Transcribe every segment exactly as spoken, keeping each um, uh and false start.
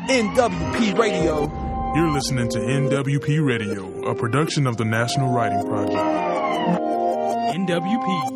N W P Radio. You're listening to N W P Radio, a production of the National Writing Project. N W P.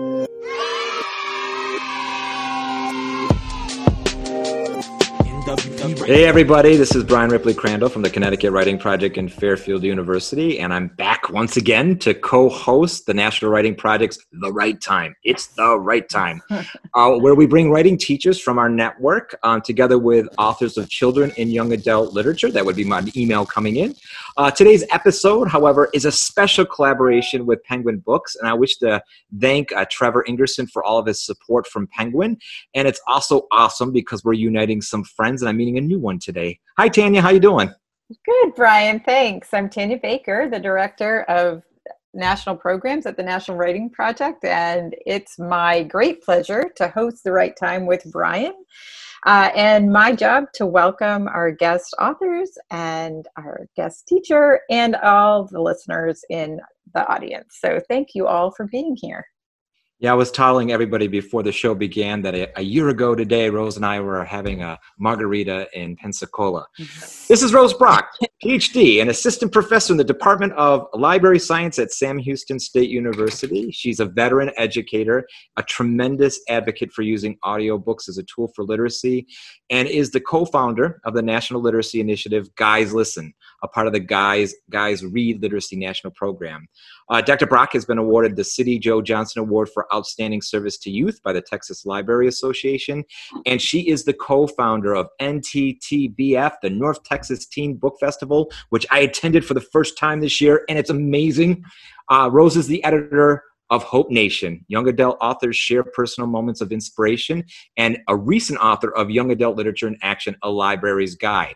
Hey everybody, this is Brian Ripley Crandall from the Connecticut Writing Project in Fairfield University, and I'm back once again to co-host the National Writing Project's The Right Time. It's the right time, uh, where we bring writing teachers from our network um, together with authors of children and young adult literature. That would be my email coming in. Uh, today's episode, however, is a special collaboration with Penguin Books, and I wish to thank uh, Trevor Ingerson for all of his support from Penguin. And it's also awesome because we're uniting some friends, and I'm meeting a new one today. Hi, Tanya. How you doing? Good, Brian. Thanks. I'm Tanya Baker, the Director of National Programs at the National Writing Project, and it's my great pleasure to host The Right Time with Brian. Uh, and my job to welcome our guest authors and our guest teacher and all the listeners in the audience. So thank you all for being here. Yeah, I was telling everybody before the show began that a, a year ago today, Rose and I were having a margarita in Pensacola. Mm-hmm. This is Rose Brock, P H D, an assistant professor in the Department of Library Science at Sam Houston State University. She's a veteran educator, a tremendous advocate for using audiobooks as a tool for literacy, and is the co-founder of the National Literacy Initiative, Guys Listen, a part of the Guys, Guys Read Literacy National Program. Uh, Doctor Brock has been awarded the City Joe Johnson Award for Outstanding Service to Youth by the Texas Library Association, and she is the co-founder of N T T B F, the North Texas Teen Book Festival, which I attended for the first time this year, and it's amazing. Uh, Rose is the editor of Hope Nation. Young adult authors share personal moments of inspiration, and a recent author of Young Adult Literature in Action, A Library's Guide.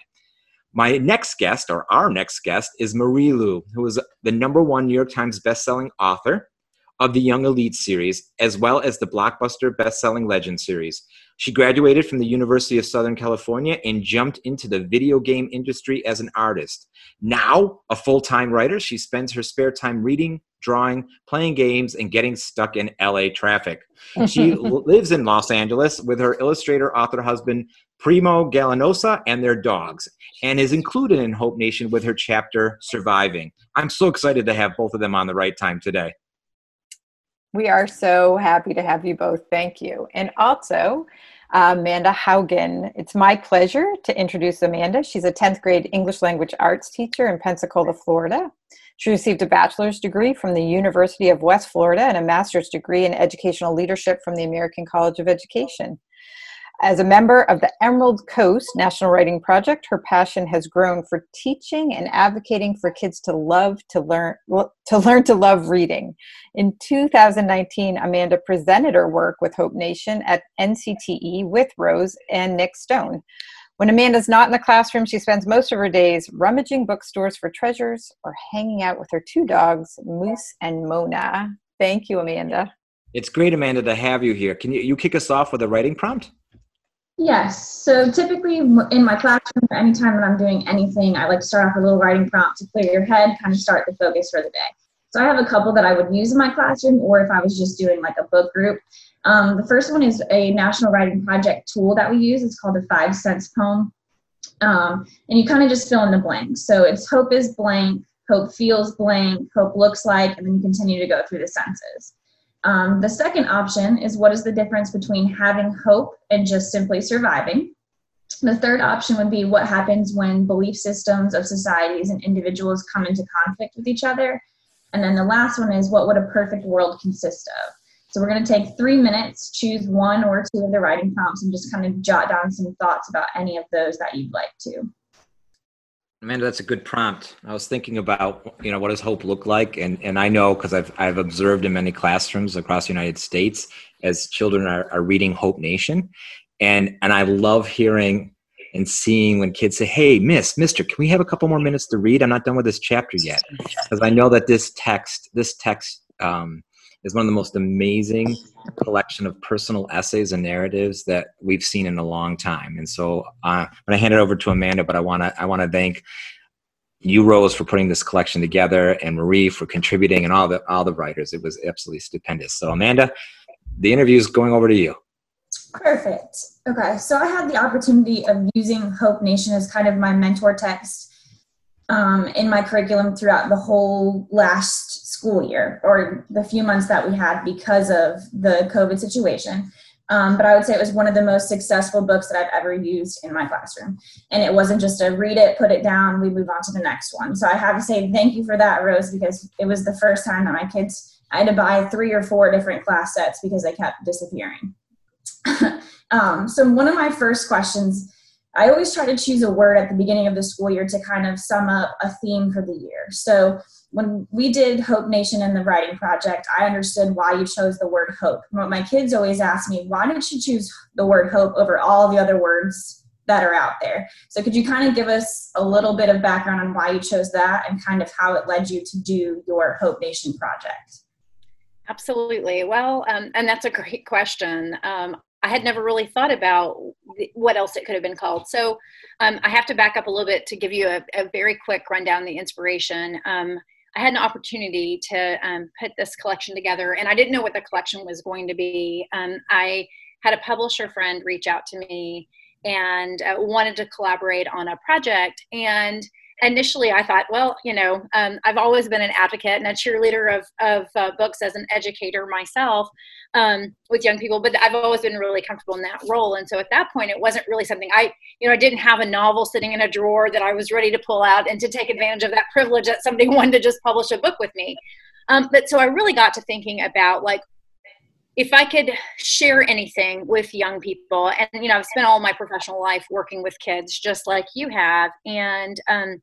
My next guest, or our next guest, is Marie Lu, who is the number one New York Times bestselling author of the Young Elite series, as well as the blockbuster bestselling Legend series. She graduated from the University of Southern California and jumped into the video game industry as an artist. Now, a full-time writer, she spends her spare time reading, drawing, playing games, and getting stuck in L A traffic. She lives in Los Angeles with her illustrator-author husband, Primo Gallinosa, and their dogs, and is included in Hope Nation with her chapter, Surviving. I'm so excited to have both of them on The Right Time today. We are so happy to have you both. Thank you. And also, uh, Amanda Haugen. It's my pleasure to introduce Amanda. She's a tenth grade English language arts teacher in Pensacola, Florida. She received a bachelor's degree from the University of West Florida and a master's degree in educational leadership from the American College of Education. As a member of the Emerald Coast National Writing Project, her passion has grown for teaching and advocating for kids to love to learn to learn to love reading. In two thousand nineteen, Amanda presented her work with Hope Nation at N C T E with Rose and Nick Stone. When Amanda's not in the classroom, she spends most of her days rummaging bookstores for treasures or hanging out with her two dogs, Moose and Mona. Thank you, Amanda. It's great, Amanda, to have you here. Can you, you kick us off with a writing prompt? Yes. So typically in my classroom, anytime that I'm doing anything, I like to start off with a little writing prompt to clear your head, kind of start the focus for the day. So I have a couple that I would use in my classroom, or if I was just doing like a book group. Um, the first one is a National Writing Project tool that we use. It's called the Five Sense Poem. Um, and you kind of just fill in the blanks. So it's hope is blank, hope feels blank, hope looks like, and then you continue to go through the senses. Um, the second option is what is the difference between having hope and just simply surviving. The third option would be what happens when belief systems of societies and individuals come into conflict with each other. And then the last one is what would a perfect world consist of? So we're going to take three minutes, choose one or two of the writing prompts, and just kind of jot down some thoughts about any of those that you'd like to. Amanda, that's a good prompt. I was thinking about, you know, what does hope look like? And and I know because I've I've observed in many classrooms across the United States as children are, are reading Hope Nation. And and I love hearing and seeing when kids say, hey, miss, mister, can we have a couple more minutes to read? I'm not done with this chapter yet. Because I know that this text, this text um, is one of the most amazing collection of personal essays and narratives that we've seen in a long time. And so uh, I'm going to hand it over to Amanda, but I want to I want to thank you, Rose, for putting this collection together, and Marie for contributing, and all the all the writers. It was absolutely stupendous. So Amanda, the interview is going over to you. Perfect. Okay, so I had the opportunity of using Hope Nation as kind of my mentor text um, in my curriculum throughout the whole last school year, or the few months that we had because of the COVID situation. Um, but I would say it was one of the most successful books that I've ever used in my classroom. And it wasn't just a read it, put it down, we move on to the next one. So I have to say thank you for that, Rose, because it was the first time that my kids, I had to buy three or four different class sets because they kept disappearing. um, so one of my first questions, I always try to choose a word at the beginning of the school year to kind of sum up a theme for the year. So when we did Hope Nation in the writing project, I understood why you chose the word hope. My kids always ask me, why did you choose the word hope over all the other words that are out there? So could you kind of give us a little bit of background on why you chose that and kind of how it led you to do your Hope Nation project? Absolutely. Well, um, and that's a great question. Um, I had never really thought about what else it could have been called. So um, I have to back up a little bit to give you a, a very quick rundown of the inspiration. Um, I had an opportunity to um, put this collection together, and I didn't know what the collection was going to be. Um, I had a publisher friend reach out to me and uh, wanted to collaborate on a project. And initially I thought, well, you know, um, I've always been an advocate and a cheerleader of, of uh, books as an educator myself um, with young people, but I've always been really comfortable in that role. And so at that point, it wasn't really something I, you know, I didn't have a novel sitting in a drawer that I was ready to pull out and to take advantage of that privilege that somebody wanted to just publish a book with me. Um, but so I really got to thinking about, like, if I could share anything with young people, and, you know, I've spent all my professional life working with kids just like you have. And, um,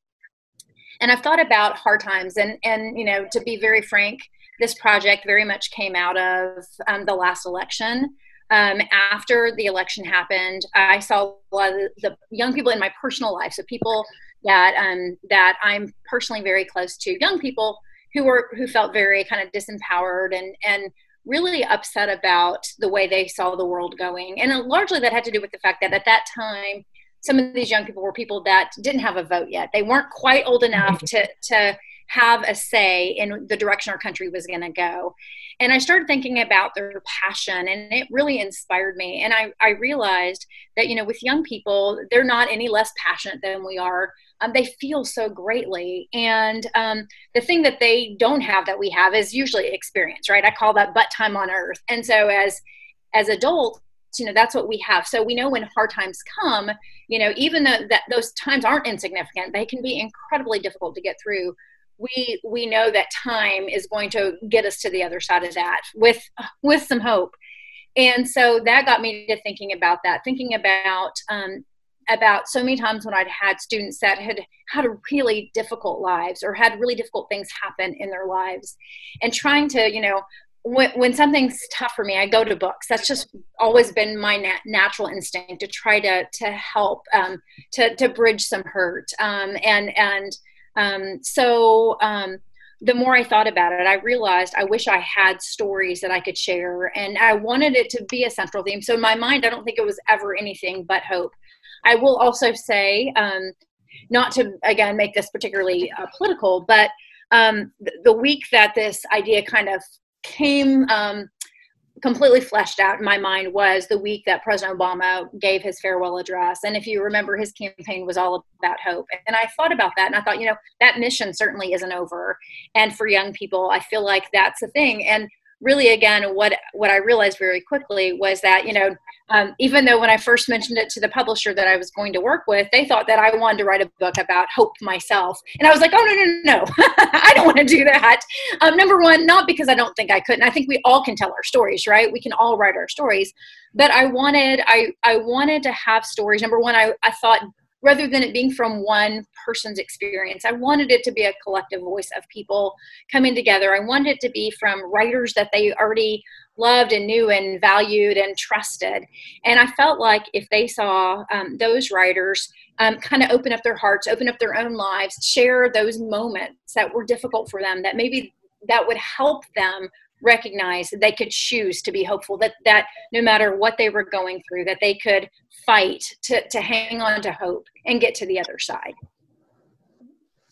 and I've thought about hard times, and, and, you know, to be very frank, this project very much came out of um, the last election. Um, after the election happened, I saw a lot of the, the young people in my personal life. So people that, um, that I'm personally very close to, young people who were, who felt very kind of disempowered and, and, really upset about the way they saw the world going. And largely that had to do with the fact that at that time, some of these young people were people that didn't have a vote yet. They weren't quite old enough to, to have a say in the direction our country was going to go. And I started thinking about their passion, and it really inspired me. And I, I realized that, you know, with young people, they're not any less passionate than we are. Um, they feel so greatly. And um, the thing that they don't have that we have is usually experience, right? I call that butt time on earth. And so as, as adults, you know, that's what we have. So we know when hard times come, you know, even though that those times aren't insignificant, they can be incredibly difficult to get through. We, we know that time is going to get us to the other side of that with, with some hope. And so that got me to thinking about that, thinking about, um, about so many times when I'd had students that had had really difficult lives or had really difficult things happen in their lives, and trying to, you know, when, when something's tough for me, I go to books. That's just always been my nat- natural instinct to try to, to help, um, to, to bridge some hurt. Um, and, and, um, so, um, the more I thought about it, I realized I wish I had stories that I could share, and I wanted it to be a central theme. So in my mind, I don't think it was ever anything but hope. I will also say, um, not to, again, make this particularly uh, political, but um, th- the week that this idea kind of came um, completely fleshed out in my mind was the week that President Obama gave his farewell address. And if you remember, his campaign was all about hope. And I thought about that, and I thought, you know, that mission certainly isn't over. And for young people, I feel like that's the thing. And really, again, what what I realized very quickly was that, you know, um, even though when I first mentioned it to the publisher that I was going to work with, they thought that I wanted to write a book about hope myself. And I was like, oh, no, no, no, no. I don't want to do that. Um, number one, not because I don't think I could. And I think we all can tell our stories, right? We can all write our stories. But I wanted, I, I wanted to have stories. Number one, I, I thought, rather than it being from one person's experience, I wanted it to be a collective voice of people coming together. I wanted it to be from writers that they already loved and knew and valued and trusted. And I felt like if they saw um, those writers um, kind of open up their hearts, open up their own lives, share those moments that were difficult for them, that maybe that would help them recognize that they could choose to be hopeful, that that no matter what they were going through, that they could fight to, to hang on to hope and get to the other side.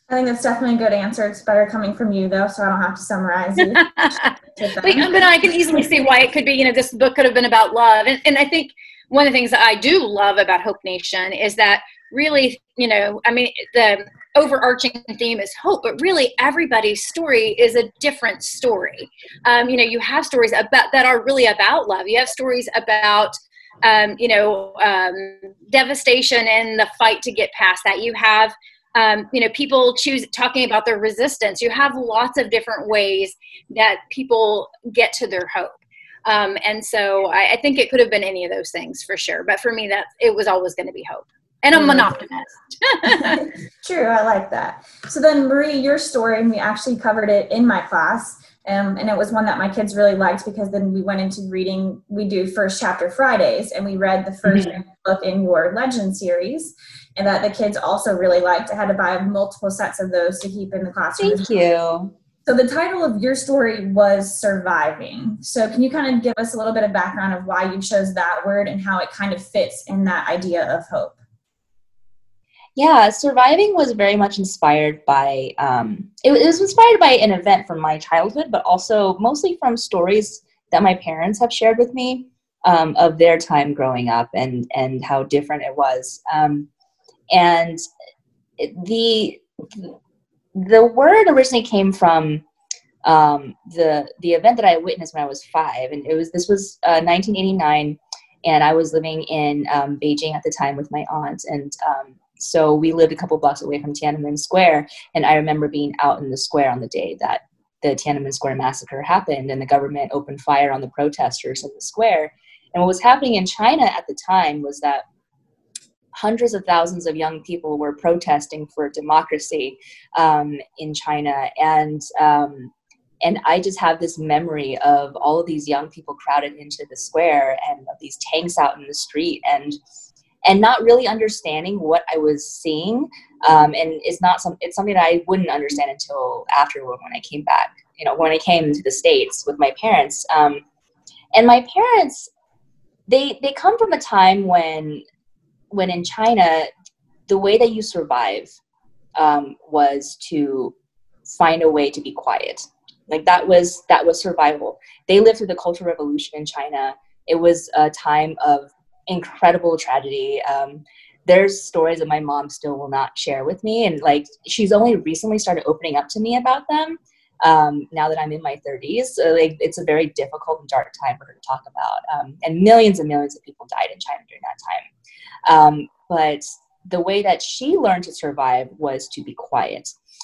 I think that's definitely a good answer. It's better coming from you, though, so I don't have to summarize you. but, but I can easily see why it could be, you know, this book could have been about love. And, and I think one of the things that I do love about Hope Nation is that really, you know, I mean, the overarching theme is hope, but really everybody's story is a different story. Um, you know, you have stories about that are really about love. You have stories about Um, you know, um, devastation and the fight to get past that. You have, um, you know, people choose talking about their resistance. You have lots of different ways that people get to their hope. Um, and so I, I think it could have been any of those things for sure. But for me, that it was always going to be hope. And I'm an optimist. True, I like that. So then, Marie, your story, and we actually covered it in my class. Um, and it was one that my kids really liked because then we went into reading, we do First Chapter Fridays, and we read the first mm-hmm. book in your Legend series, and that the kids also really liked. I had to buy multiple sets of those to keep in the classroom. Thank you. So the title of your story was Surviving. So can you kind of give us a little bit of background of why you chose that word and how it kind of fits in that idea of hope? Yeah, Surviving was very much inspired by, um, it, it was inspired by an event from my childhood, but also mostly from stories that my parents have shared with me um, of their time growing up and, and how different it was. Um, and the the word originally came from um, the the event that I witnessed when I was five, and it was this was uh, nineteen eighty-nine, and I was living in um, Beijing at the time with my aunt, and um, so we lived a couple blocks away from Tiananmen Square, and I remember being out in the square on the day that the Tiananmen Square massacre happened, and the government opened fire on the protesters in the square. And what was happening in China at the time was that hundreds of thousands of young people were protesting for democracy um, in China, and um, and I just have this memory of all of these young people crowded into the square, and of these tanks out in the street, and and not really understanding what I was seeing. Um, and it's not some, it's something that I wouldn't understand until afterward when I came back, you know, when I came to the States with my parents. Um, and my parents, they, they come from a time when, when in China, the way that you survive um, was to find a way to be quiet. Like that was, that was survival. They lived through the Cultural Revolution in China. It was a time of incredible tragedy. Um, there's stories that my mom still will not share with me, and like she's only recently started opening up to me about them um, now that I'm in my thirties. So, like it's a very difficult and dark time for her to talk about, um, and millions and millions of people died in China during that time. Um, but the way that she learned to survive was to be quiet,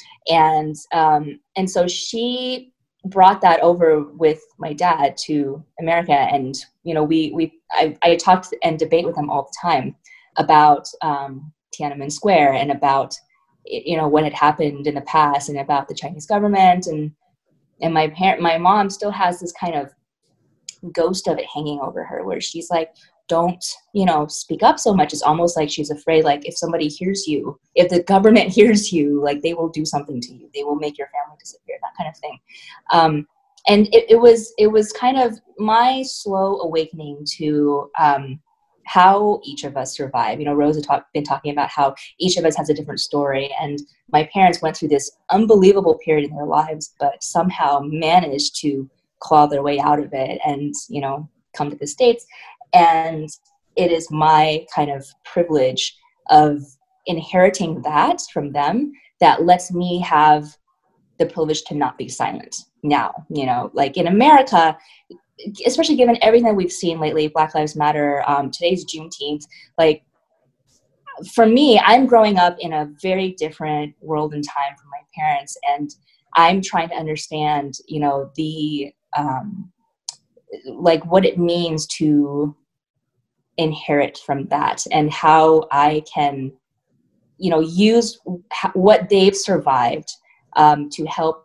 and um, and so she brought that over with my dad to America. And, you know, we, we, I, I talked and debate with him all the time about um, Tiananmen Square and about, you know, what had happened in the past and about the Chinese government. And, and my parent, my mom still has this kind of ghost of it hanging over her where she's like, don't, you know, speak up so much. It's almost like she's afraid, like if somebody hears you, if the government hears you, like they will do something to you. They will make your family disappear, that kind of thing. Um, and it, it was, it was kind of my slow awakening to um, how each of us survive. You know, Rose had talk, been talking about how each of us has a different story. And my parents went through this unbelievable period in their lives, but somehow managed to claw their way out of it and, you know, come to the States. And it is my kind of privilege of inheriting that from them that lets me have the privilege to not be silent now. You know, like in America, especially given everything that we've seen lately, Black Lives Matter, um, today's Juneteenth, like for me, I'm growing up in a very different world and time from my parents. And I'm trying to understand, you know, the, um, like what it means to inherit from that and how I can, you know, use what they've survived um, to help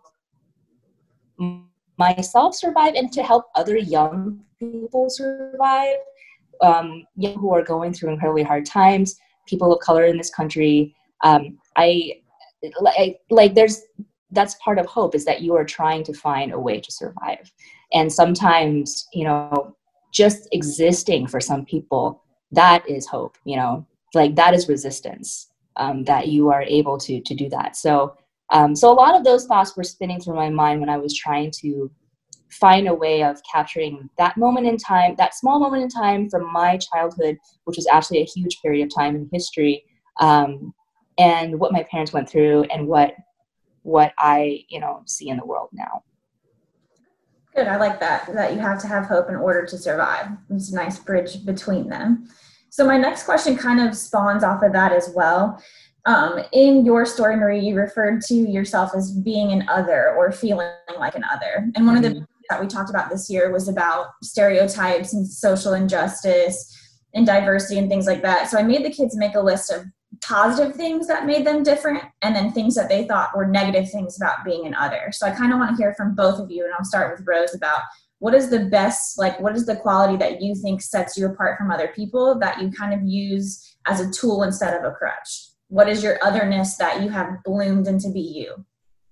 myself survive and to help other young people survive, um, young who are going through incredibly hard times, people of color in this country. Um, I like, like there's, that's part of hope, is that you are trying to find a way to survive. And sometimes, you know, just existing for some people, that is hope, you know, like that is resistance, um, that you are able to, to do that. So Um, so a lot of those thoughts were spinning through my mind when I was trying to find a way of capturing that moment in time, that small moment in time from my childhood, which was actually a huge period of time in history, um, and what my parents went through and what what I, you know, see in the world now. Good. I like that, that you have to have hope in order to survive. It's a nice bridge between them. So my next question kind of spawns off of that as well. Um, in your story, Marie, you referred to yourself as being an other or feeling like an other. And one mm-hmm. of the things that we talked about this year was about stereotypes and social injustice and diversity and things like that. So I made the kids make a list of positive things that made them different and then things that they thought were negative things about being an other. So I kind of want to hear from both of you, and I'll start with Rose about what is the best, like what is the quality that you think sets you apart from other people that you kind of use as a tool instead of a crutch? What is your otherness that you have bloomed into be you?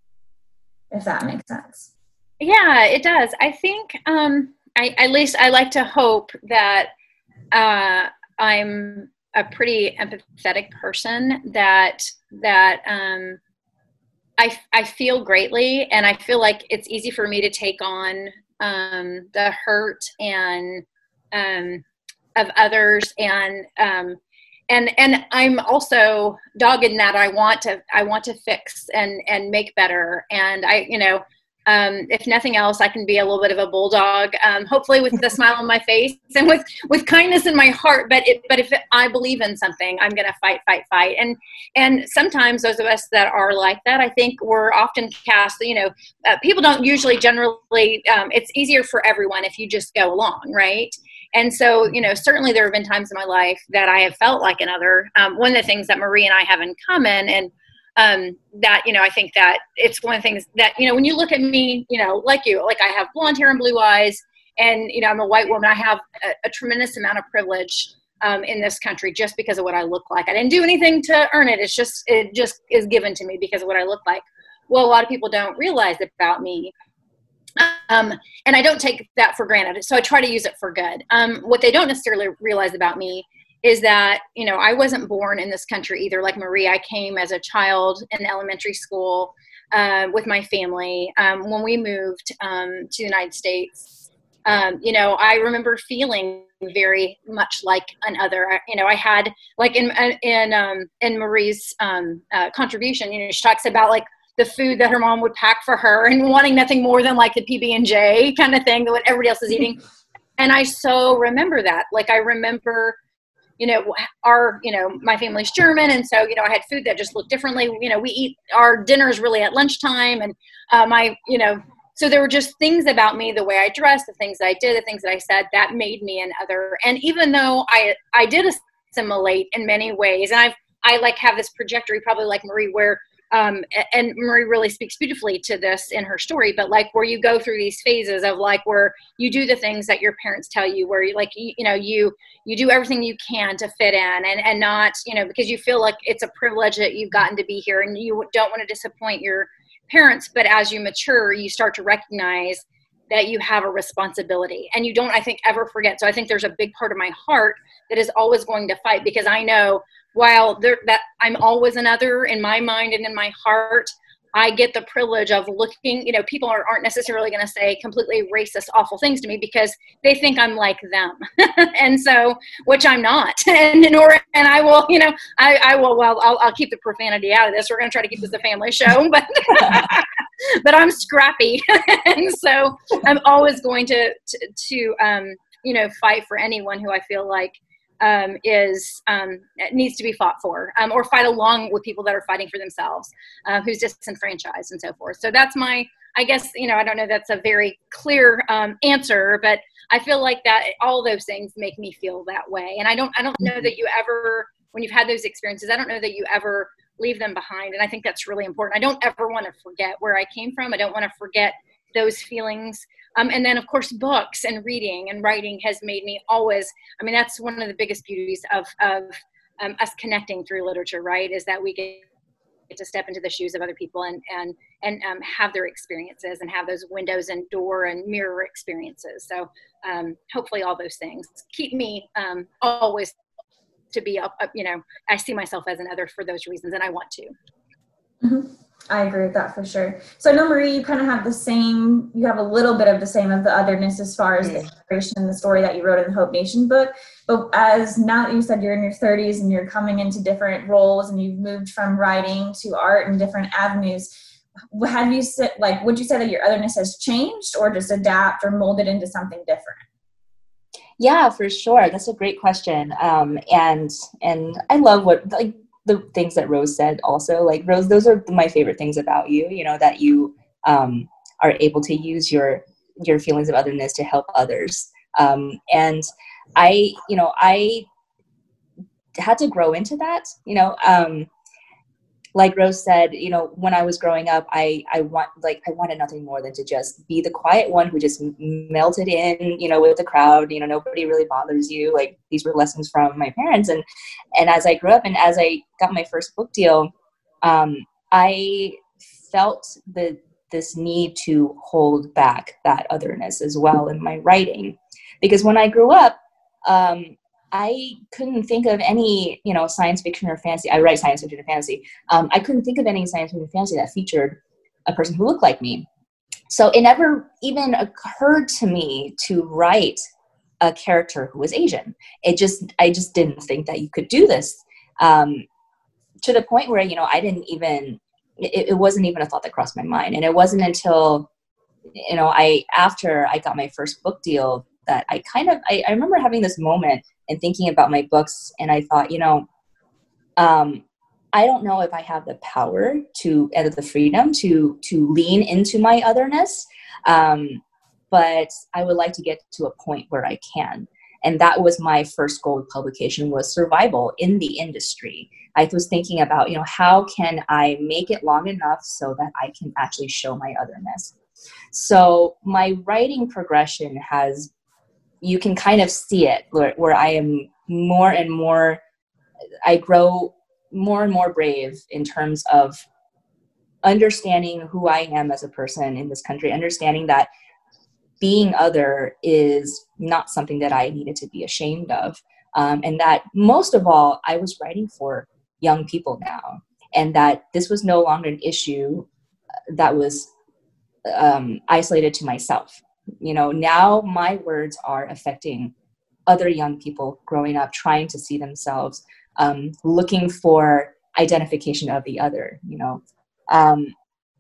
If that makes sense. Yeah, it does. I think, um, I, at least I like to hope that uh, I'm a pretty empathetic person, that, that um, I, I feel greatly, and I feel like it's easy for me to take on um, the hurt and um, of others, and um, and and I'm also dogged in that I want to I want to fix and and make better, and I you know. Um, if nothing else, I can be a little bit of a bulldog, um, hopefully with a smile on my face and with, with kindness in my heart. But it, but if it, I believe in something, I'm going to fight, fight, fight. And, and sometimes those of us that are like that, I think we're often cast, you know, uh, people don't usually generally, um, it's easier for everyone if you just go along. Right. And so, you know, certainly there have been times in my life that I have felt like another. Um, one of the things that Marie and I have in common, and Um, that, you know, I think that it's one of the things that, you know, when you look at me, you know, like you, like I have blonde hair and blue eyes, and, you know, I'm a white woman. I have a, a tremendous amount of privilege um, in this country just because of what I look like. I didn't do anything to earn it. It's just, it just is given to me because of what I look like. Well, a lot of people don't realize about me. Um, and I don't take that for granted. So I try to use it for good. Um, what they don't necessarily realize about me is that, you know, I wasn't born in this country either. Like Marie, I came as a child in elementary school uh, with my family. Um, when we moved um, to the United States, um, you know, I remember feeling very much like an other. I, you know, I had like in in um, in Marie's um, uh, contribution, you know, she talks about like the food that her mom would pack for her and wanting nothing more than like the P B and J kind of thing that what everybody else is eating. And I so remember that. Like I remember, you know, our, you know, my family's German. And so, you know, I had food that just looked differently. You know, we eat our dinners really at lunchtime. And uh, my, you know, so there were just things about me, the way I dressed, the things I did, the things that I said that made me an other. And even though I, I did assimilate in many ways, and I've, I like have this trajectory probably like Marie where, um, and Marie really speaks beautifully to this in her story, but like where you go through these phases of like where you do the things that your parents tell you, where you like, you, you know, you, you do everything you can to fit in and, and not, you know, because you feel like it's a privilege that you've gotten to be here and you don't want to disappoint your parents. But as you mature, you start to recognize that you have a responsibility and you don't, I think, ever forget. So I think there's a big part of my heart that is always going to fight, because I know while there, that I'm always another in my mind and in my heart, I get the privilege of looking, you know, people are, aren't necessarily going to say completely racist, awful things to me because they think I'm like them. And so, which I'm not. And nor, and I will, you know, I, I will, well, I'll, I'll keep the profanity out of this. We're going to try to keep this a family show, but, but I'm scrappy. And so I'm always going to, to, to um, you know, fight for anyone who I feel like Um, is um, needs to be fought for, um, or fight along with people that are fighting for themselves, uh, who's disenfranchised and so forth. So that's my, I guess, you know, I don't know, that's a very clear um, answer, but I feel like that all those things make me feel that way. And I don't, I don't know that you ever, when you've had those experiences, I don't know that you ever leave them behind. And I think that's really important. I don't ever want to forget where I came from. I don't want to forget those feelings. Um, and then, of course, books and reading and writing has made me always, I mean, that's one of the biggest beauties of, of um, us connecting through literature, right, is that we get to step into the shoes of other people and, and, and um, have their experiences and have those windows and door and mirror experiences. So um, hopefully all those things keep me um, always to be, up, up, you know, I see myself as another for those reasons, and I want to. Mm-hmm. I agree with that for sure. So I know, Marie, you kind of have the same, you have a little bit of the same of the otherness as far as mm. the inspiration and the story that you wrote in the Hope Nation book. But as now that you said you're in your thirties and you're coming into different roles and you've moved from writing to art and different avenues, have you said, like, would you say that your otherness has changed or just adapt or molded into something different? Yeah, for sure. That's a great question. Um, and, and I love what, like, the things that Rose said also, like, Rose, those are my favorite things about you, you know, that you um, are able to use your, your feelings of otherness to help others. Um, and I, you know, I had to grow into that, you know, um, like Rose said, you know, when I was growing up, I, I want, like, I wanted nothing more than to just be the quiet one who just melted in, you know, with the crowd, you know, nobody really bothers you. Like, these were lessons from my parents. And, and as I grew up and as I got my first book deal, um, I felt the, this need to hold back that otherness as well in my writing, because when I grew up, um, I couldn't think of any, you know, science fiction or fantasy. I write science fiction and fantasy. Um, I couldn't think of any science fiction or fantasy that featured a person who looked like me. So it never even occurred to me to write a character who was Asian. It just, I just didn't think that you could do this, um, to the point where, you know, I didn't even, it, it wasn't even a thought that crossed my mind. And it wasn't until, you know, I, after I got my first book deal that I kind of, I, I remember having this moment and thinking about my books, and I thought, you know, um, I don't know if I have the power to, and the freedom to to lean into my otherness, um, but I would like to get to a point where I can. And that was my first goal with publication, was survival in the industry. I was thinking about, you know, how can I make it long enough so that I can actually show my otherness? So my writing progression has, you can kind of see it where, where I am more and more, I grow more and more brave in terms of understanding who I am as a person in this country, understanding that being other is not something that I needed to be ashamed of. Um, and that most of all, I was writing for young people now, and that this was no longer an issue that was um, isolated to myself. You know, now my words are affecting other young people growing up, trying to see themselves, um, looking for identification of the other, you know. Um,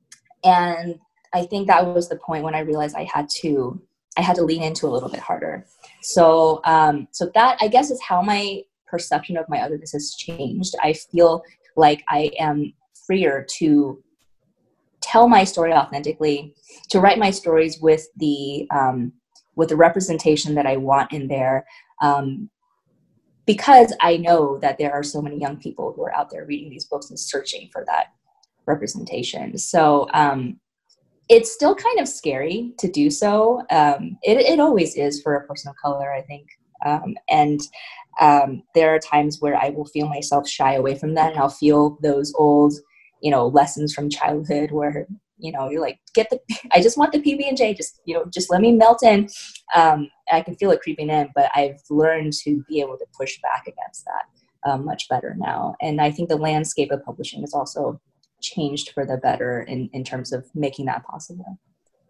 and I think that was the point when I realized I had to, I had to lean into a little bit harder. So, um, so that, I guess, is how my perception of my otherness has changed. I feel like I am freer to tell my story authentically, to write my stories with the um, with the representation that I want in there, um, because I know that there are so many young people who are out there reading these books and searching for that representation. So um, it's still kind of scary to do so. Um, it, it always is for a person of color, I think. Um, and um, there are times where I will feel myself shy away from that, and I'll feel those old, you know, lessons from childhood where, you know, you're like, get the, I just want the P B and J, just, you know, just let me melt in. Um, I can feel it creeping in, but I've learned to be able to push back against that um, much better now. And I think the landscape of publishing has also changed for the better in, in terms of making that possible.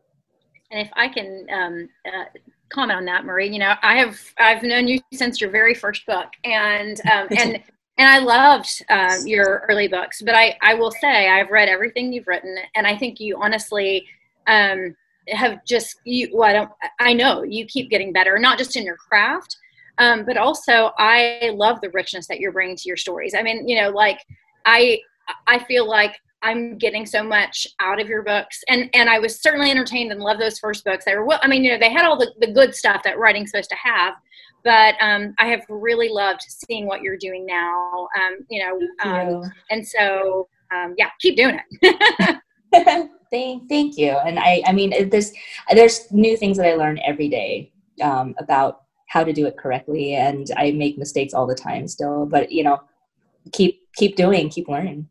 And if I can um, uh, comment on that, Marie, you know, I have, I've known you since your very first book, and, um, and, and I loved um, your early books, but I, I will say I've read everything you've written, and I think you honestly um, have just, you, well, I don't, I know you keep getting better, not just in your craft, um, but also I love the richness that you're bringing to your stories. I mean, you know, like I, I feel like I'm getting so much out of your books, and, and I was certainly entertained and loved those first books. They were, well, I mean, you know, they had all the, the good stuff that writing's supposed to have, but um, I have really loved seeing what you're doing now, um, you know, um, you. and so, um, yeah, keep doing it. thank, thank you. And I, I mean, there's, there's new things that I learn every day um, about how to do it correctly. And I make mistakes all the time still, but, you know, keep, keep doing, keep learning.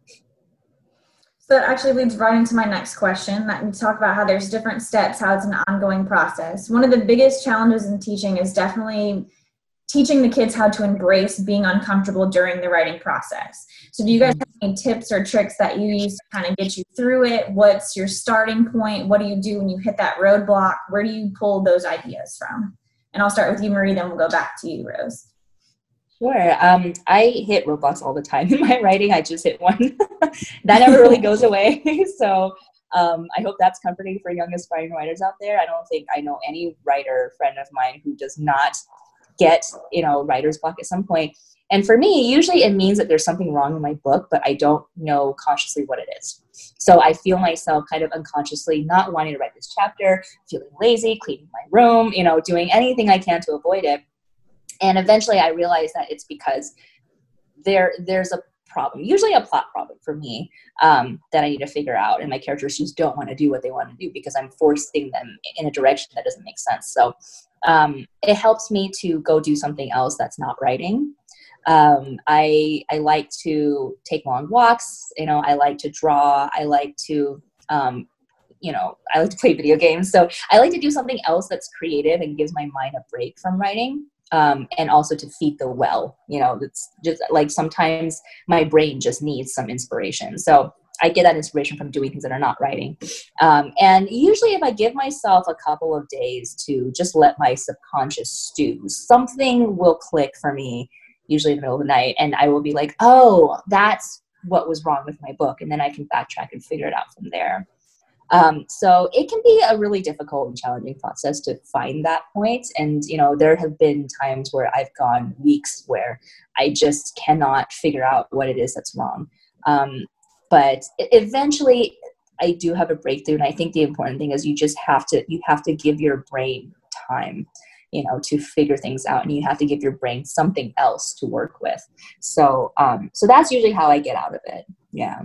So that actually leads right into my next question, that we talk about how there's different steps, how it's an ongoing process. One of the biggest challenges in teaching is definitely teaching the kids how to embrace being uncomfortable during the writing process. So do you guys have any tips or tricks that you use to kind of get you through it? What's your starting point? What do you do when you hit that roadblock? Where do you pull those ideas from? And I'll start with you, Marie, then we'll go back to you, Rose. Sure. Um, I hit roadblocks all the time in my writing. I just hit one. That never really goes away. So um, I hope that's comforting for young aspiring writers out there. I don't think I know any writer friend of mine who does not get, you know, writer's block at some point. And for me, usually it means that there's something wrong in my book, but I don't know consciously what it is. So I feel myself kind of unconsciously not wanting to write this chapter, feeling lazy, cleaning my room, you know, doing anything I can to avoid it. And eventually I realized that it's because there there's a problem, usually a plot problem for me, um, that I need to figure out. And my characters just don't want to do what they want to do because I'm forcing them in a direction that doesn't make sense. So um, it helps me to go do something else that's not writing. Um, I, I like to take long walks, you know, I like to draw, I like to, um, you know, I like to play video games. So I like to do something else that's creative and gives my mind a break from writing. Um, and also to feed the well, you know, it's just like sometimes my brain just needs some inspiration. So I get that inspiration from doing things that are not writing. Um, and usually if I give myself a couple of days to just let my subconscious stew, something will click for me, usually in the middle of the night. And I will be like, oh, that's what was wrong with my book. And then I can backtrack and figure it out from there. Um, so it can be a really difficult and challenging process to find that point. And, you know, there have been times where I've gone weeks where I just cannot figure out what it is that's wrong. Um, but eventually I do have a breakthrough. And I think the important thing is you just have to, you have to give your brain time, you know, to figure things out, and you have to give your brain something else to work with. So, um, so that's usually how I get out of it. Yeah.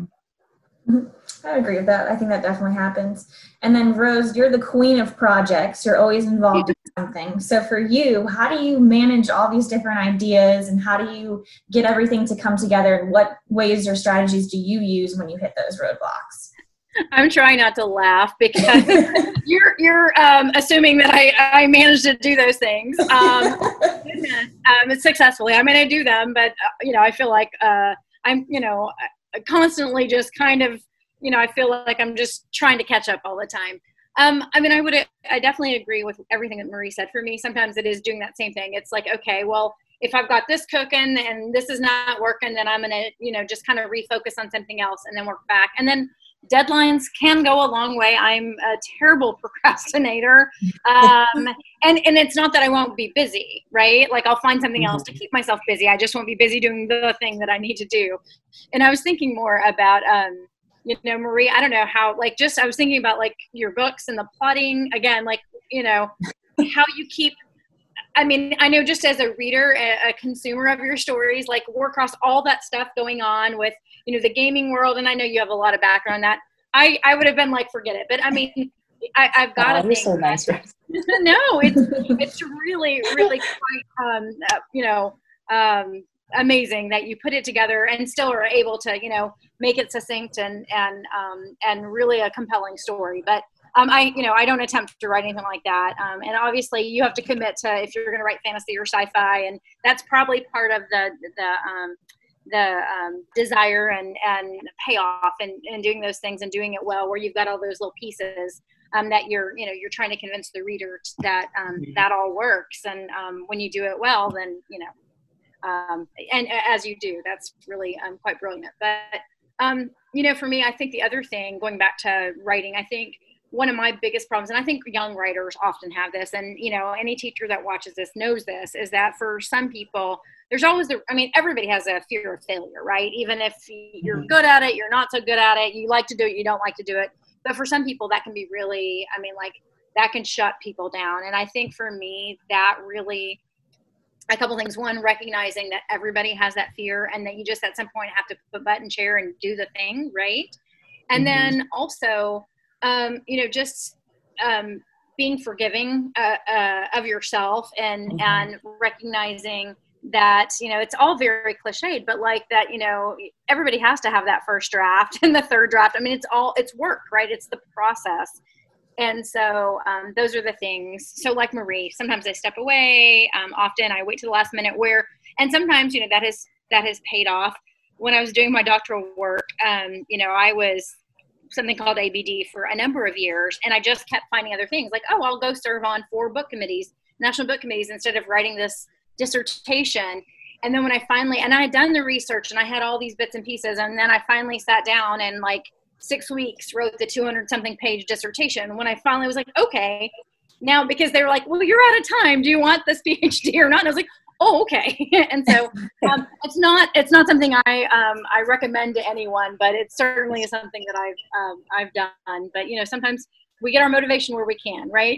I agree with that. I think that definitely happens. And then Rose, you're the queen of projects. You're always involved in something. So for you, how do you manage all these different ideas, and how do you get everything to come together? And what ways or strategies do you use when you hit those roadblocks? I'm trying not to laugh because you're you're um, assuming that I, I managed to do those things um, um, successfully. I mean, I do them, but uh, you know, I feel like uh, I'm you know constantly just kind of you know I feel like I'm just trying to catch up all the time. Um, I mean, I would I definitely agree with everything that Marie said. For me, sometimes it is doing that same thing. It's like, okay, well, if I've got this cooking and this is not working, then I'm gonna you know just kind of refocus on something else and then work back. And then deadlines can go a long way. I'm a terrible procrastinator. Um, and, and it's not that I won't be busy, right? Like I'll find something else to keep myself busy. I just won't be busy doing the thing that I need to do. And I was thinking more about, um, you know, Marie, I don't know how, like, just, I was thinking about like your books and the plotting again, like, you know, how you keep, I mean, I know just as a reader, a, a consumer of your stories, like we're across all that stuff going on with, you know, the gaming world. And I know you have a lot of background on that. I, I would have been like, forget it. But I mean, I, I've got oh, to think so nice. no, it's, it's really, really quite, um, uh, you know, um, amazing that you put it together and still are able to, you know, make it succinct and, and, um, and really a compelling story. But Um, I, you know, I don't attempt to write anything like that. Um, and obviously you have to commit to, if you're going to write fantasy or sci-fi, and that's probably part of the, the, um, the, um, desire and, and payoff and, and doing those things and doing it well, where you've got all those little pieces, um, that you're, you know, you're trying to convince the reader that, um, that all works. And, um, when you do it well, then, you know, um, and as you do, that's really, um, quite brilliant. But, um, you know, for me, I think the other thing, going back to writing, I think, one of my biggest problems, and I think young writers often have this, and, you know, any teacher that watches this knows this, is that for some people, there's always the, I mean, everybody has a fear of failure, right? Even if you're good at it, you're not so good at it, you like to do it, you don't like to do it. But for some people, that can be really, I mean, like, that can shut people down. And I think for me, that really, a couple things. One, recognizing that everybody has that fear and that you just at some point have to put butt in chair and do the thing, right? And mm-hmm. then also, Um, you know, just um, being forgiving uh, uh, of yourself and, mm-hmm. and recognizing that, you know, it's all very cliched, but like that, you know, everybody has to have that first draft and the third draft. I mean, it's all, it's work, right? It's the process. And so um, those are the things. So like Marie, sometimes I step away. Um, often I wait to the last minute where, and sometimes, you know, that has, that has paid off. When I was doing my doctoral work, um, you know, I was something called A B D for a number of years. And I just kept finding other things like, oh, I'll go serve on four book committees, national book committees, instead of writing this dissertation. And then when I finally, and I had done the research and I had all these bits and pieces, and then I finally sat down and like six weeks wrote the two hundred something page dissertation. When I finally was like, okay, now, because they were like, well, you're out of time. Do you want this PhD or not? And I was like, oh, okay. And so um, it's not, it's not something I, um, I recommend to anyone, but it certainly is something that I've, um, I've done. But, you know, sometimes we get our motivation where we can, right?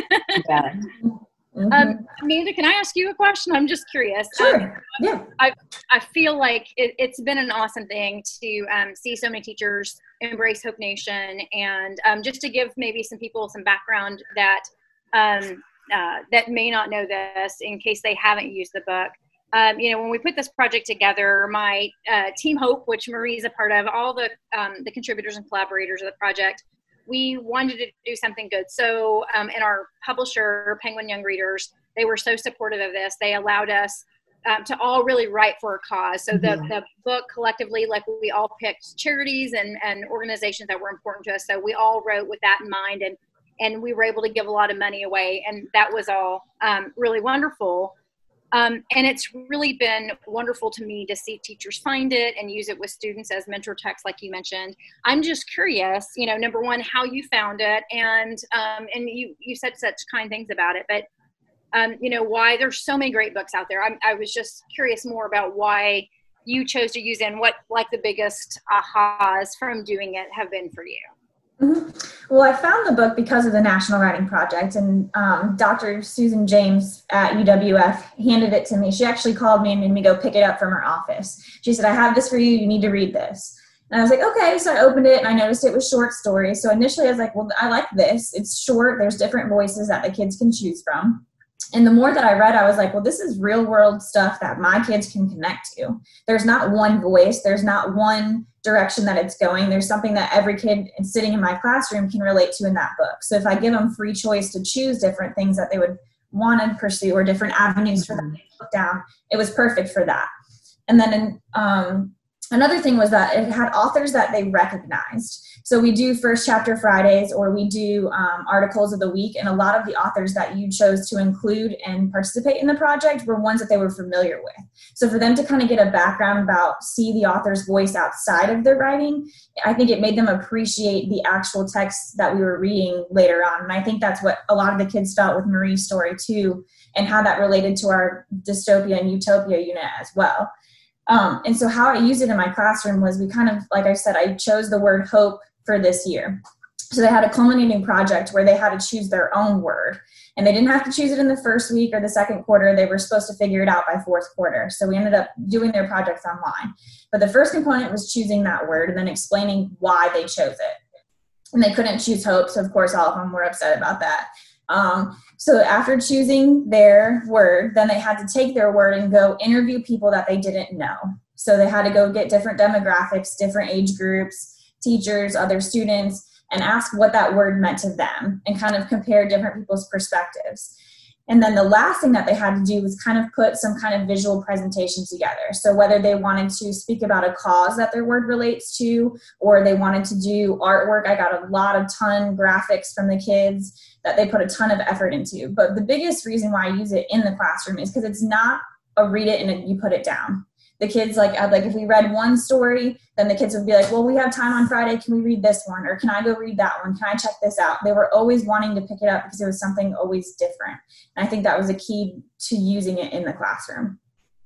Yeah. Mm-hmm. Um, Amanda, can I ask you a question? I'm just curious. Sure. Um, Yeah. I I feel like it, it's been an awesome thing to um, see so many teachers embrace Hope Nation, and um, just to give maybe some people some background that um, uh, that may not know this, in case they haven't used the book. Um, you know, when we put this project together, my uh, Team Hope, which Marie is a part of, all the um, the contributors and collaborators of the project, we wanted to do something good. So, um, and our publisher, Penguin Young Readers, they were so supportive of this. They allowed us um, to all really write for a cause. So the, the book collectively, like we all picked charities and, and organizations that were important to us. So we all wrote with that in mind, and, and we were able to give a lot of money away. And that was all um, really wonderful. Um, and it's really been wonderful to me to see teachers find it and use it with students as mentor text, like you mentioned. I'm just curious, you know, number one, how you found it, and um, and you you said such kind things about it, but um, you know, why there's so many great books out there. I'm, I was just curious more about why you chose to use it, and what like the biggest ahas from doing it have been for you. Mm-hmm. Well, I found the book because of the National Writing Project, and um, Doctor Susan James at U W F handed it to me. She actually called me and made me go pick it up from her office. She said, I have this for you. You need to read this. And I was like, okay. So I opened it and I noticed it was short stories. So initially I was like, well, I like this. It's short. There's different voices that the kids can choose from. And the more that I read, I was like, well, this is real world stuff that my kids can connect to. There's not one voice. There's not one direction that it's going. There's something that every kid sitting in my classroom can relate to in that book. So if I give them free choice to choose different things that they would want to pursue, or different avenues for them to look down, it was perfect for that. And then in, um, another thing was that it had authors that they recognized. So we do First Chapter Fridays, or we do um, articles of the week, and a lot of the authors that you chose to include and participate in the project were ones that they were familiar with. So for them to kind of get a background about, see the author's voice outside of their writing, I think it made them appreciate the actual text that we were reading later on. And I think that's what a lot of the kids felt with Marie's story too, and how that related to our dystopia and utopia unit as well. Um, and so how I used it in my classroom was, we kind of, like I said, I chose the word hope for this year. So they had a culminating project where they had to choose their own word, and they didn't have to choose it in the first week or the second quarter. They were supposed to figure it out by fourth quarter. So we ended up doing their projects online. But the first component was choosing that word and then explaining why they chose it. And they couldn't choose hope. So of course, all of them were upset about that. Um, so after choosing their word, then they had to take their word and go interview people that they didn't know. So they had to go get different demographics, different age groups, teachers, other students, and ask what that word meant to them, and kind of compare different people's perspectives. And then the last thing that they had to do was kind of put some kind of visual presentation together. So whether they wanted to speak about a cause that their word relates to, or they wanted to do artwork, I got a lot of ton graphics from the kids that they put a ton of effort into. But the biggest reason why I use it in the classroom is because it's not a read it and a, you put it down. The kids, like, like if we read one story, then the kids would be like, well, we have time on Friday. Can we read this one? Or can I go read that one? Can I check this out? They were always wanting to pick it up because it was something always different. And I think that was a key to using it in the classroom.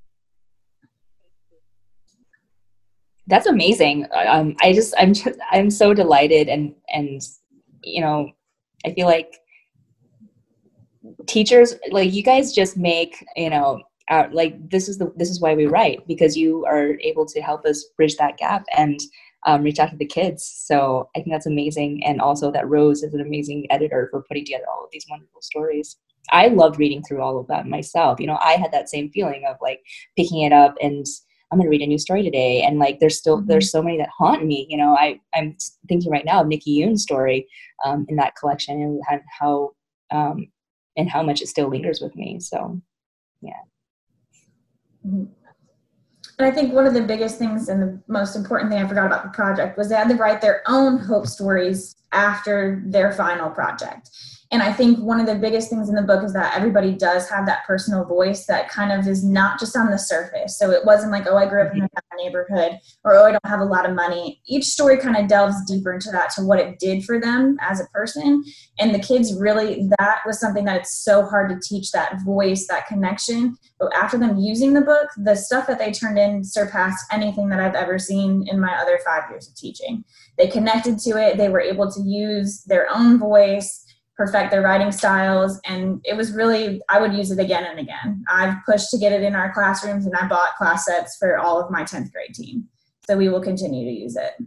That's amazing. Um, I just, I'm just, I'm so delighted. And, and, you know, I feel like teachers, like you guys just make, you know, out, like this is the this is why we write, because you are able to help us bridge that gap and um, reach out to the kids. So I think that's amazing, and also that Rose is an amazing editor for putting together all of these wonderful stories. I loved reading through all of that myself. You know, I had that same feeling of like picking it up and I'm going to read a new story today. And like, there's still, Mm-hmm. there's so many that haunt me. You know, I, I'm thinking right now of Nikki Yoon's story um, in that collection and how, how um, and how much it still lingers with me. So, yeah. Mm-hmm. And I think one of the biggest things and the most important thing I forgot about the project was they had to write their own hope stories after their final project. And I think one of the biggest things in the book is that everybody does have that personal voice that kind of is not just on the surface. So it wasn't like, oh, I grew up in a bad neighborhood, or, oh, I don't have a lot of money. Each story kind of delves deeper into that, to what it did for them as a person. And the kids really, that was something that it's so hard to teach, that voice, that connection. But after them using the book, the stuff that they turned in surpassed anything that I've ever seen in my other five years of teaching. They connected to it. They were able to use their own voice, perfect their writing styles, and it was really, I would use it again and again. I've pushed to get it in our classrooms, and I bought class sets for all of my tenth grade team. So we will continue to use it.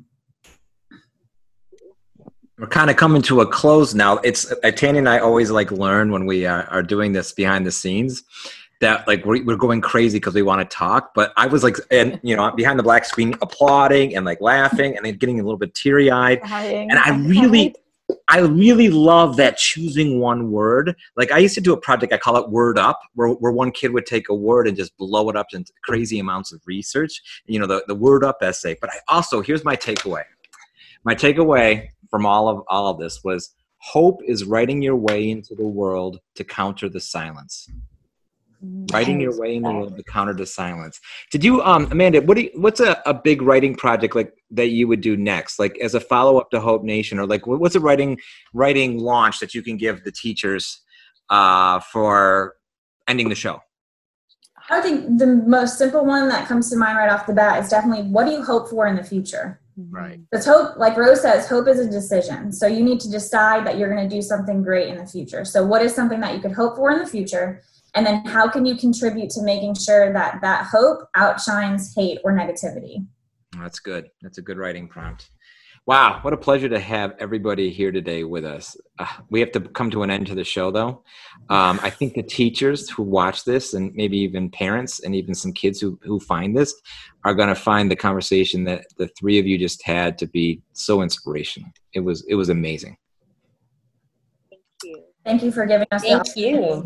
We're kind of coming to a close now. It's uh, Tanya and I always like learn when we uh, are doing this behind the scenes that like we're, we're going crazy because we want to talk. But I was like, and you know, behind the black screen applauding and like laughing and then getting a little bit teary eyed. And I really, I really love that choosing one word. Like I used to do a project, I call it Word Up, where, where one kid would take a word and just blow it up into crazy amounts of research, you know, the, the Word Up essay. But I also, here's my takeaway. My takeaway from all of all of this was, hope is writing your way into the world to counter the silence. Writing your way in the world to counter the silence. Did you, um, Amanda, what do you, what's a, a big writing project like that you would do next? Like as a follow-up to Hope Nation, or like what's a writing writing launch that you can give the teachers uh, for ending the show? I think the most simple one that comes to mind right off the bat is definitely, what do you hope for in the future? Right. Because hope, like Rose says, hope is a decision. So you need to decide that you're going to do something great in the future. So what is something that you could hope for in the future? And then how can you contribute to making sure that that hope outshines hate or negativity? That's good. That's a good writing prompt. Wow. What a pleasure to have everybody here today with us. Uh, we have to come to an end to the show, though. Um, I think the teachers who watch this, and maybe even parents and even some kids who, who find this, are going to find the conversation that the three of you just had to be so inspirational. It was, it was amazing. Thank you. Thank you for giving us Thank the you.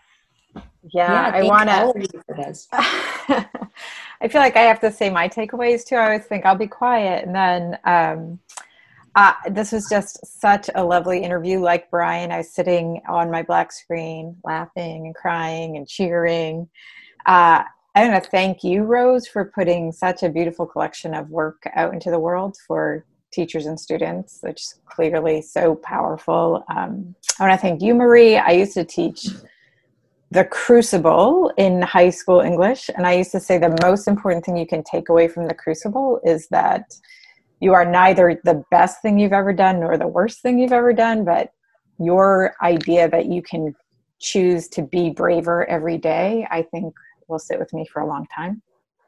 Yeah, Yeah, I want to. I feel like I have to say my takeaways too. I always think I'll be quiet, and then um, uh, this was just such a lovely interview. Like Brian, I was sitting on my black screen, laughing and crying and cheering. Uh, I want to thank you, Rose, for putting such a beautiful collection of work out into the world for teachers and students, which is clearly so powerful. Um, I want to thank you, Marie. I used to teach The Crucible in high school English, and I used to say the most important thing you can take away from The Crucible is that you are neither the best thing you've ever done nor the worst thing you've ever done, but your idea that you can choose to be braver every day, I think will sit with me for a long time.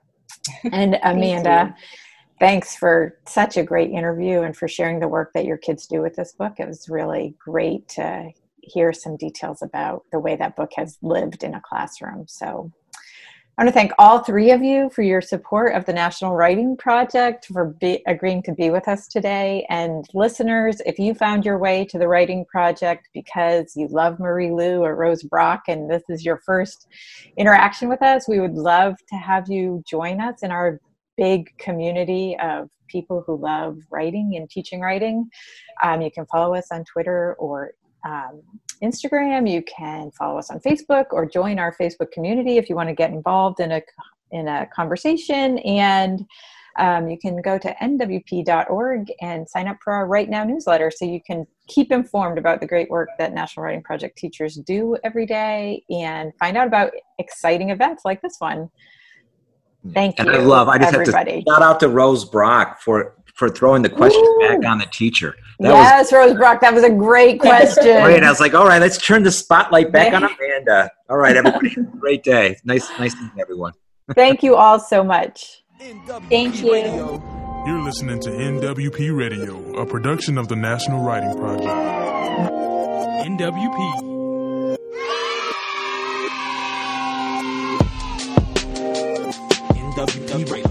And Amanda, thanks for such a great interview and for sharing the work that your kids do with this book. It was really great to hear some details about the way that book has lived in a classroom. So I want to thank all three of you for your support of the National Writing Project, for be, agreeing to be with us today. And listeners, if you found your way to the Writing Project because you love Marie Lu or Rose Brock and this is your first interaction with us, we would love to have you join us in our big community of people who love writing and teaching writing. Um, you can follow us on Twitter or Um, Instagram. You can follow us on Facebook or join our Facebook community if you want to get involved in a in a conversation. And um, you can go to N W P dot org and sign up for our Right Now newsletter so you can keep informed about the great work that National Writing Project teachers do every day and find out about exciting events like this one. Thank and you, I love, I just everybody. have to shout out to Rose Brock for for throwing the question Woo! back on the teacher. That yes, was, Rose Brock, that was a great question. Great. I was like, all right, let's turn the spotlight back on Amanda. All right, everybody, great day. Nice, nice meeting everyone. Thank you all so much. Thank you. Radio. You're listening to N W P Radio, a production of the National Writing Project. N W P. N W P Radio.